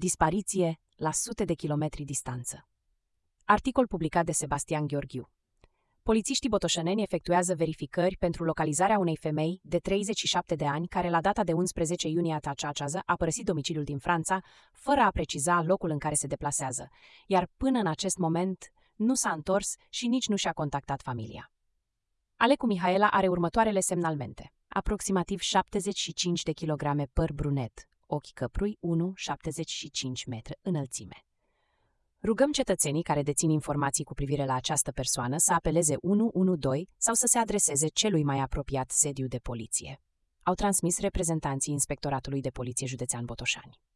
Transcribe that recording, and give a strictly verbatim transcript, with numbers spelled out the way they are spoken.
Dispariție la sute de kilometri distanță. Articol publicat de Sebastian Gheorghiu. Polițiștii botoșaneni efectuează verificări pentru localizarea unei femei de treizeci și șapte de ani care la data de unsprezece iunie acează a părăsit domiciliul din Franța, fără a preciza locul în care se deplasează, iar până în acest moment nu s-a întors și nici nu și-a contactat familia. Alecu Mihaela are următoarele semnalmente. Aproximativ șaptezeci și cinci de kilograme păr brunet, ochi căprui, unu virgulă șaptezeci și cinci metri înălțime. Rugăm cetățenii care dețin informații cu privire la această persoană să apeleze unu unu doi sau să se adreseze celui mai apropiat sediu de poliție. Au transmis reprezentanții Inspectoratului de Poliție Județean Botoșani.